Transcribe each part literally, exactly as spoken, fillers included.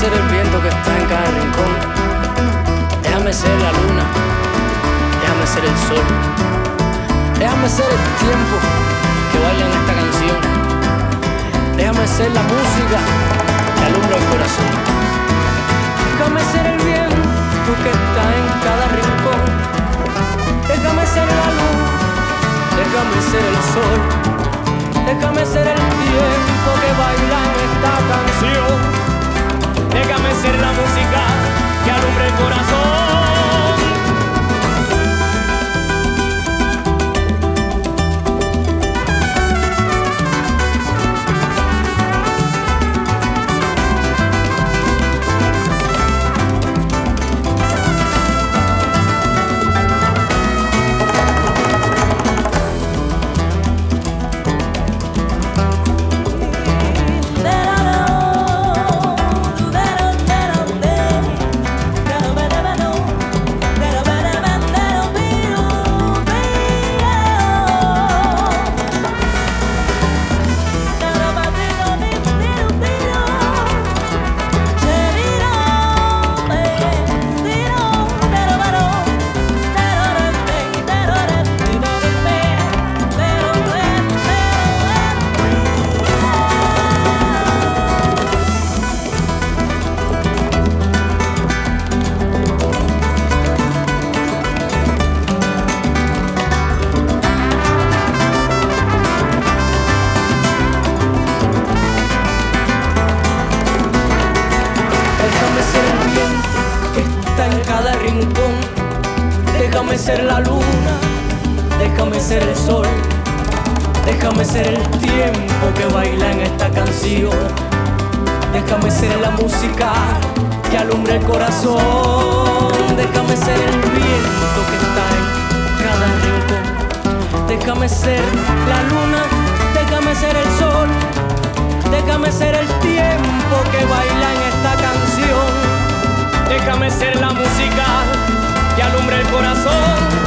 ser el viento que está en cada rincón. Déjame ser la luna, déjame ser el sol. Déjame ser el tiempo que baila en esta canción. Déjame ser la música que alumbra el corazón. Déjame ser el viento que está en cada rincón. Déjame ser la luz, déjame ser el sol. Déjame ser el tiempo que baila en esta canción. Déjame ser la música que alumbra el corazón. Déjame ser la luna, déjame ser el sol. Déjame ser el tiempo que baila en esta canción. Déjame ser la música que alumbra el corazón. Déjame ser el viento que está en cada rincón. Déjame ser la luna, déjame ser el sol. Déjame ser el tiempo que baila en esta canción. Déjame ser la música que alumbra el corazón.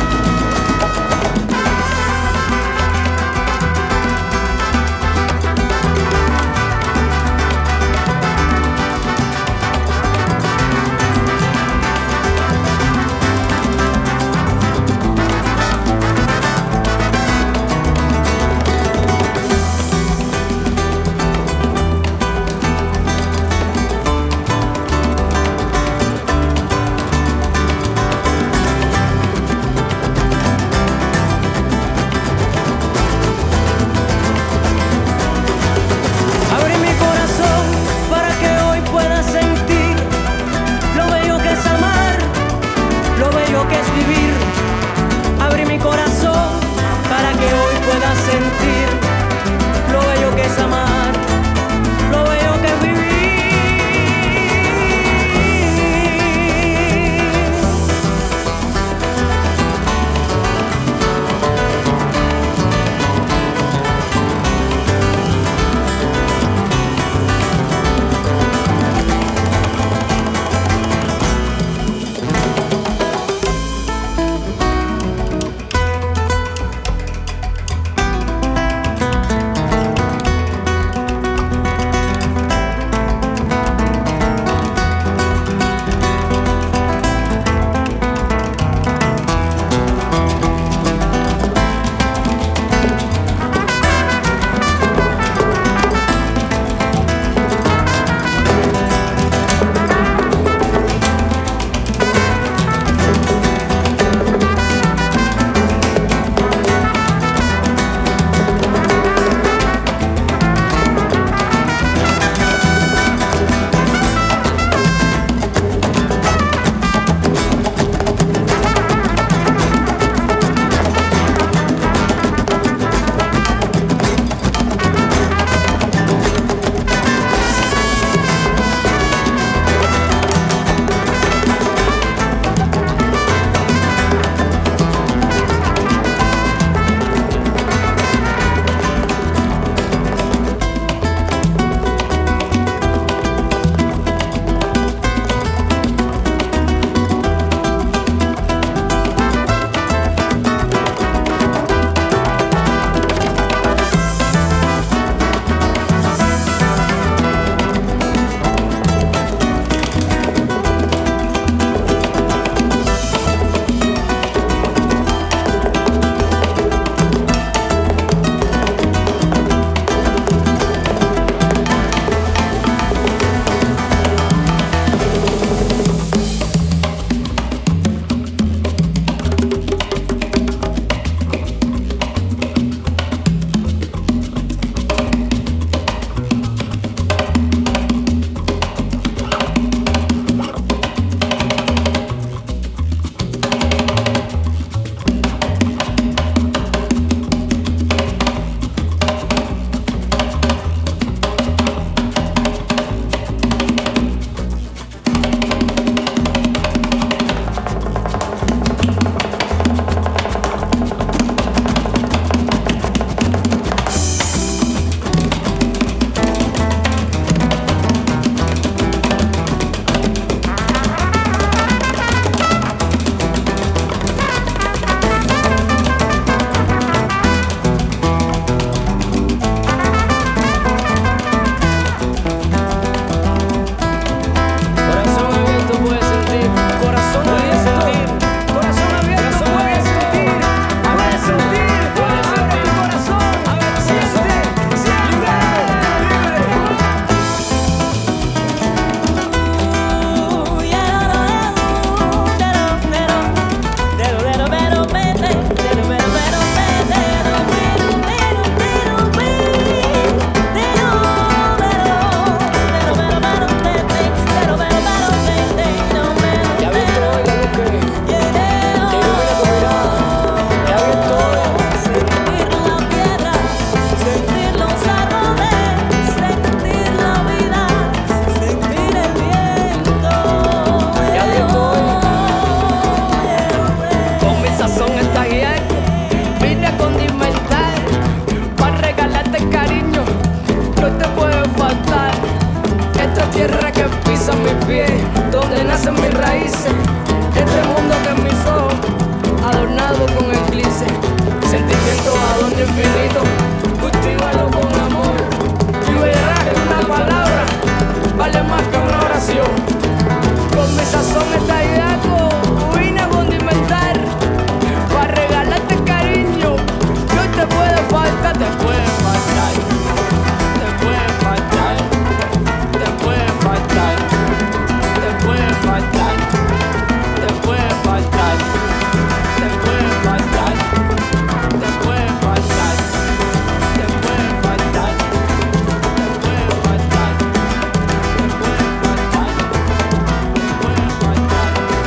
pie, donde nacen mis raíces. Este mundo que es mis ojos, adornado con eclipse. Sentimientos adorno infinito, cultívalo con amor. Y verás que una palabra vale más que una oración. Con mi sazón estallaco vine a condimentar, para regalarte cariño que hoy te puede faltar, te puede faltar, te puede faltar, te puede faltar, te puede faltar, te puede faltar, te puede faltar, te puede faltar, te puede faltar, te puede faltar, te puede faltar, te puede faltar.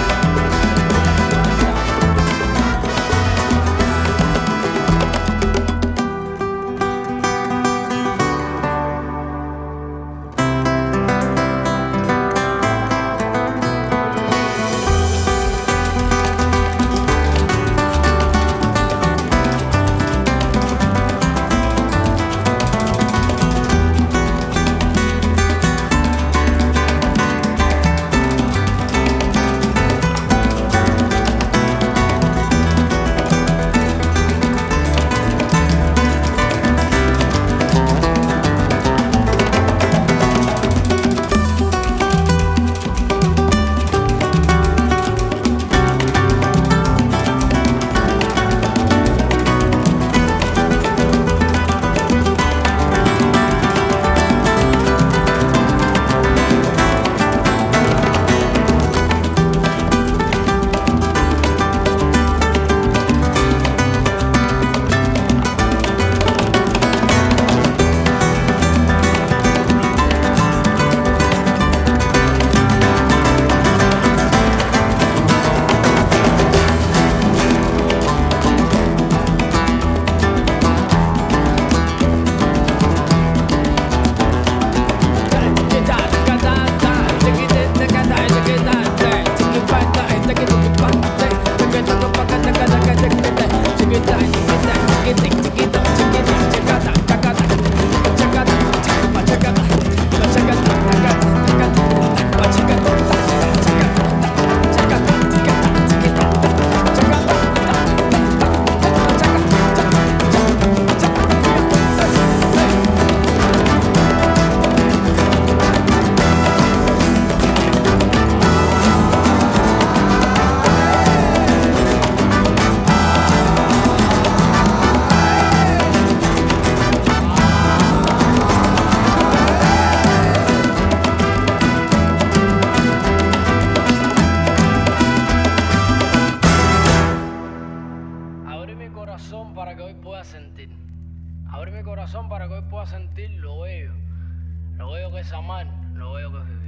Abre mi corazón para que hoy pueda sentir. Abre mi corazón para que hoy pueda sentir lo bello. Lo bello que es amar, lo bello que es vivir.